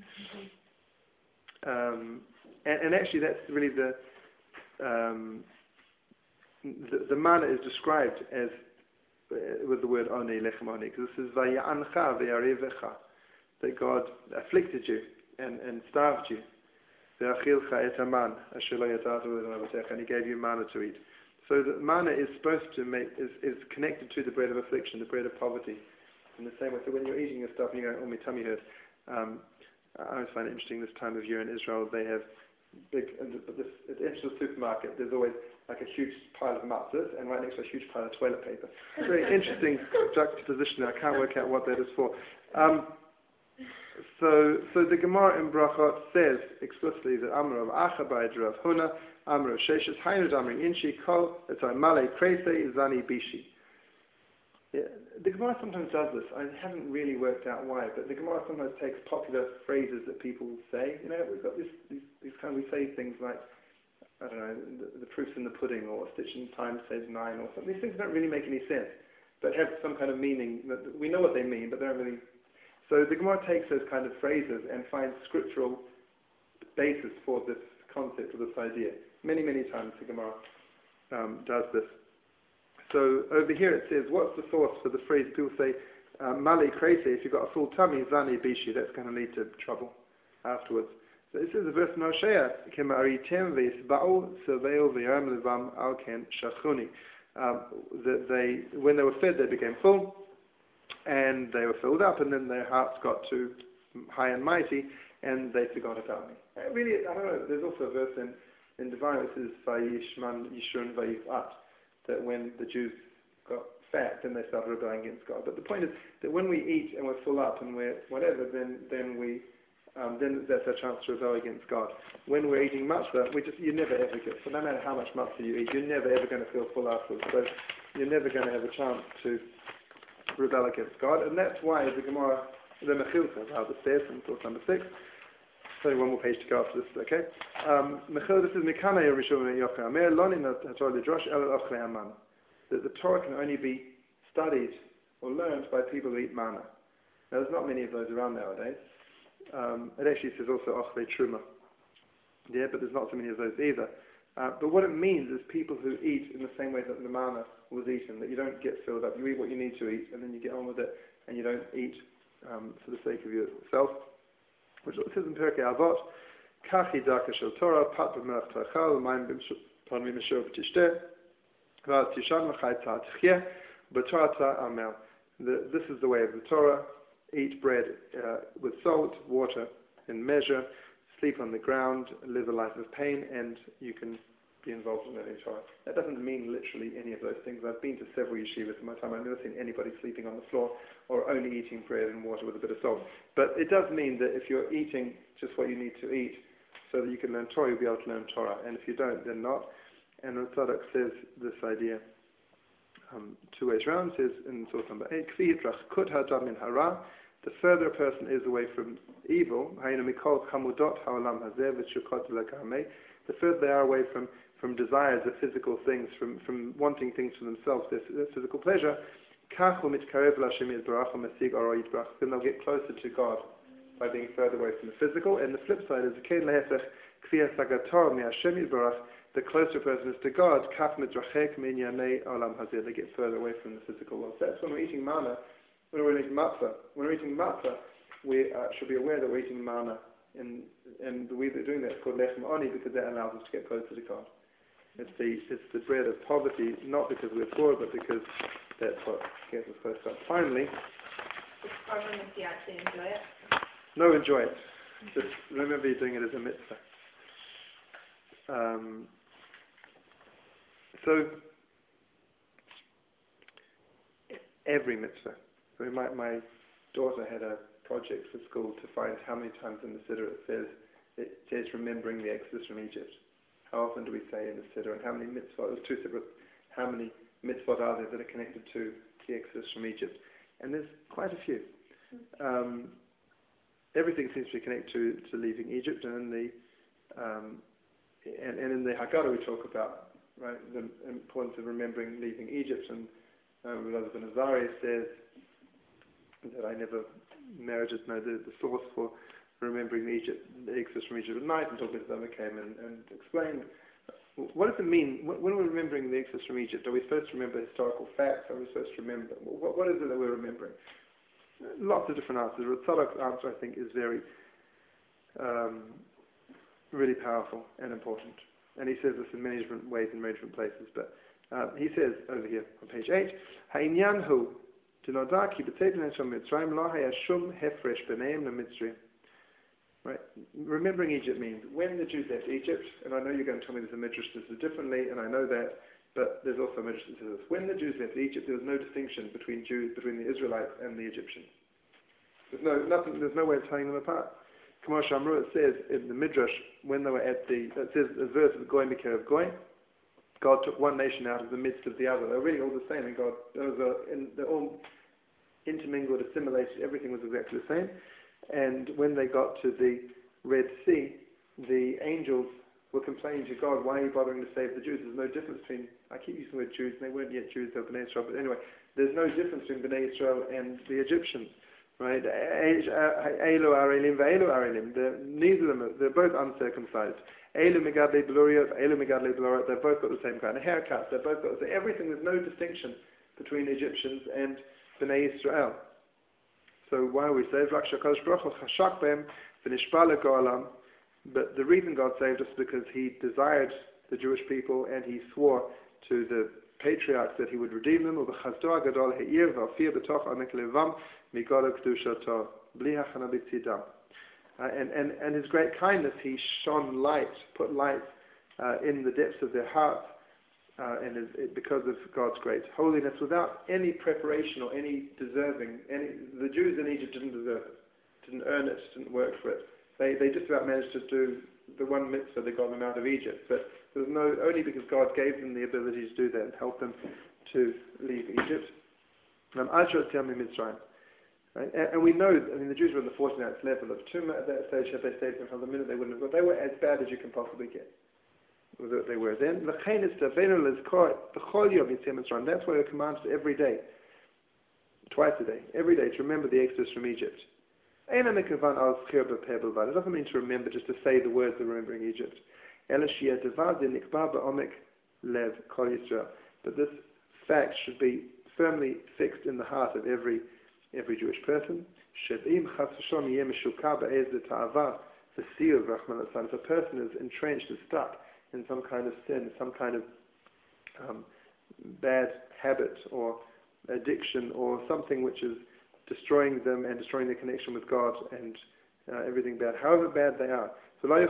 A: Um, and, and actually that's really the, um, the, the manna is described as Uh, with the word oni, lechem oni, because this is vaya'ancha ve'arevecha, that God afflicted you and, and starved you. Ve'achilcha et haman, asher lo yata'atu v'zanavatech, and he gave you manna to eat. So the manna is supposed to make, is, is connected to the bread of affliction, the bread of poverty, in the same way. So when you're eating your stuff and you're going, oh, my tummy hurts, um, I always find it interesting this time of year in Israel, they have big, this, at the Israel supermarket, there's always like a huge pile of matzahs and right next to a huge pile of toilet paper. It's a very interesting juxtaposition. I can't work out what that is for. Um, so, so the Gemara in Brachot says explicitly that Amar of Achabai Rav Huna, Amar of Sheshes, Hainu Damri Inshi Kol, it's a Malay Krese Zani Bishi. Yeah, the Gemara sometimes does this. I haven't really worked out why, but the Gemara sometimes takes popular phrases that people say. You know, we've got this, these, these kind of, we say things like, I don't know, the, the proof's in the pudding, or a stitch in time saves nine, or something. These things don't really make any sense, but have some kind of meaning. That we know what they mean, but they don't really. So the Gemara takes those kind of phrases and finds scriptural basis for this concept or this idea. Many, many times the Gemara um, does this. So over here it says, what's the source for the phrase? People say, "Mali krese." If you've got a full tummy, zani bishi. That's going to lead to trouble afterwards. So this is a verse in Hosea, um, that they, when they were fed, they became full, and they were filled up, and then their hearts got too high and mighty, and they forgot about me. Uh, really, I don't know, there's also a verse in, in Divine that says, Vayishman Yishun Vayifat, that when the Jews got fat, then they started rebelling against God. But the point is that when we eat and we're full up and we're whatever, then, then we... Um, then that's our chance to rebel against God. When we're eating matzah, we just, you never ever get, so no matter how much matzah you eat, you're never ever going to feel full afterwards. So you're never going to have a chance to rebel against God. And that's why the Gemara, the Mechilta, how it says in source number six, so one more page to go after this, okay? Um, Mechilta says, Mikana Yerushalayim Yochei Amer, Lonin HaTorah Lidrosh El Ochrei Haman. That the Torah can only be studied or learned by people who eat manna. Now there's not many of those around nowadays. Um, it actually says also Ochrei Truma. Yeah, but there's not so many of those either. Uh, but what it means is people who eat in the same way that the manna was eaten, that you don't get filled up. You eat what you need to eat, and then you get on with it, and you don't eat um, for the sake of yourself. Which it says in Pirkei Avot, Kachi Daka Shel Torah, Pat B'Melech Tachal, Mayim B'Mishur B'Tishteh, V'al Tishan L'chai Tzah Tichye, B'Torah Tzah Amel. This is the way of the Torah. Eat bread uh, with salt, water in measure, sleep on the ground, live a life of pain, and you can be involved in learning Torah. That doesn't mean literally any of those things. I've been to several yeshivas in my time. I've never seen anybody sleeping on the floor or only eating bread and water with a bit of salt. But it does mean that if you're eating just what you need to eat so that you can learn Torah, you'll be able to learn Torah. And if you don't, then not. And the Tzadok says this idea um, two ways round. It says in source number eight, the further a person is away from evil, the further they are away from, from desires of physical things, from, from wanting things for themselves, their, their physical pleasure, then they'll get closer to God by being further away from the physical. And the flip side is, the closer a person is to God, they get further away from the physical world. That's when we're eating manna. When we're eating matzah, when we're eating matzah, we uh, should be aware that we're eating manna, and and the way they're doing that is called lechem oni, because that allows us to get closer to God. It's the it's the bread of poverty, not because we're poor, but because that's what gets us close to God. Finally,
C: it's problem if you actually enjoy it.
A: No, enjoy it. Just remember you're doing it as a mitzvah. Um, So, every mitzvah. I mean, my, my daughter had a project for school to find how many times in the Siddur it says, it says remembering the Exodus from Egypt. How often do we say in the Siddur, and how many mitzvot, it was two separate, how many mitzvot are there that are connected to the Exodus from Egypt? And there's quite a few. Um, everything seems to be connected to, to leaving Egypt, and in the um, and, and in the Haggadah we talk about, right, the importance of remembering leaving Egypt. And um, Rabbi Ben Azariah says that I never merited know the, the source for remembering the Egypt, the Exodus from Egypt at night, until Bizdama came and, and explained what does it mean when we're remembering the Exodus from Egypt. Are we supposed to remember historical facts? Are we supposed to remember what, what is it that we're remembering? Lots of different answers. The Tzadok's answer, I think, is very um, really powerful and important. And he says this in many different ways in many different places. But uh, he says over here on page eight, Ha'inyan hu denoda ki b'tzeitin sham Mitzrayim lo haya shum hefresh b'neim l'Mitzrayim. Right. Remembering Egypt means when the Jews left Egypt, and I know you're going to tell me there's a midrash that says it differently, and I know that, but there's also a midrash that says this. When the Jews left Egypt, there was no distinction between Jews, between the Israelites and the Egyptians. There's no nothing. There's no way of telling them apart. Kamar Shamru, it says in the midrash when they were at the, it says the verse of Goy Mikerav Goy, God took one nation out of the midst of the other. They were really all the same, and God, those are, in, they're all intermingled, assimilated. Everything was exactly the same. And when they got to the Red Sea, the angels were complaining to God, why are you bothering to save the Jews? There's no difference between, I keep using the word Jews, and they weren't yet Jews, they were Bnei Israel, but anyway, there's no difference between Bnei Israel and the Egyptians, right? Eilu Arelim ve'elu Arelim, neither of them, they're both uncircumcised. Eilu Megadle Bluriot, Eilu Megadle Bluriot, they've both got the same kind of haircuts, they've both got the same, everything, there's no distinction between Egyptians and Bnei Israel. So why we say but the reason God saved us is because He desired the Jewish people, and He swore to the patriarchs that He would redeem them. Uh, and, and, and His great kindness, He shone light, put light uh, in the depths of their hearts, uh, and it, it, because of God's great holiness, without any preparation or any deserving. Any, the Jews in Egypt didn't deserve it, didn't earn it, didn't work for it. They they just about managed to do the one mitzvah that got them out of Egypt. But there was no, only because God gave them the ability to do that and help them to leave Egypt. Um, Right? And, and we know, I mean, the Jews were in the forty-ninth level of Tumah at that stage. Had they stayed there for the minute, they wouldn't have got. They were as bad as you can possibly get. They were then. That's why we're commanded every day, twice a day, every day, to remember the Exodus from Egypt. It doesn't mean to remember just to say the words of remembering Egypt. But this fact should be firmly fixed in the heart of every every Jewish person. If a person is entrenched, is stuck in some kind of sin, some kind of um, bad habit or addiction or something which is destroying them and destroying their connection with God and uh, everything bad, however bad they are. So uh,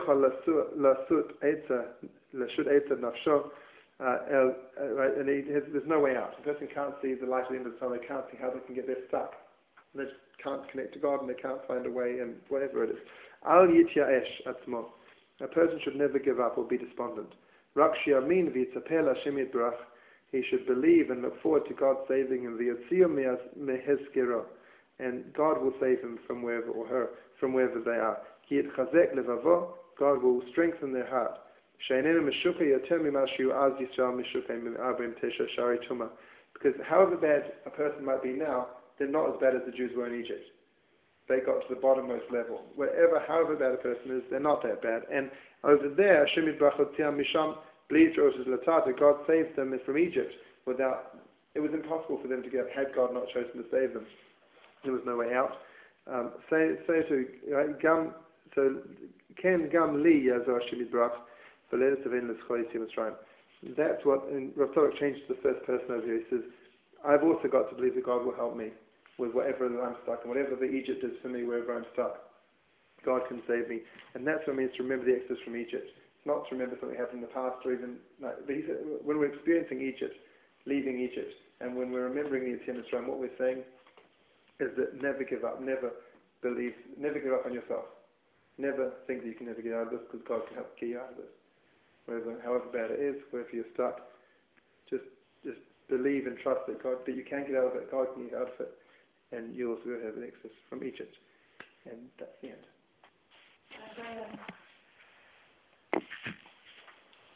A: right, and he has, there's no way out. A person can't see the light at the end of the tunnel. They can't see how they can get there stuck. And they can't connect to God, and they can't find a way, and whatever it is. Al yityaesh atzmo. A person should never give up or be despondent. Rak shi'amin v'yitzapeh l'Hashem yitbarach. He should believe and look forward to God saving him. V'yotziu mehezkero. And God will save him from wherever or her, from wherever they are. Ki yitzchazek levavo. God will strengthen their heart. She'einenu meshukah yoter mima shi'u az Yisrael meshukah min arba'im tesha shari tumah. Because however bad a person might be now, they're not as bad as the Jews were in Egypt. They got to the bottommost level. Wherever, however bad a person is, they're not that bad. And over there, Hashem yitbarach misham bli tzorus latata. God saved them from Egypt without. It was impossible for them to get. Had God not chosen to save them, there was no way out. Um, say, say to right, gam. So ken gam li yazor Hashem yitbarach v'ledas avein l'schol yitzim Mitzrayim. That's what. And Rav Tzadok changed to the first person over here. He says, I've also got to believe that God will help me with whatever I'm stuck in, whatever the Egypt is for me, wherever I'm stuck. God can save me. And that's what it means to remember the Exodus from Egypt. It's not to remember something happened in the past or even, like, but he said, when we're experiencing Egypt, leaving Egypt, and when we're remembering the Eternal Shrine, what we're saying is that never give up, never believe, never give up on yourself. Never think that you can never get out of this, because God can help get you out of this. Wherever, however bad it is, wherever you're stuck, just just believe and trust that God, that you can get out of it, God can get you out of it, and you also have an exodus from Egypt. And that's the end.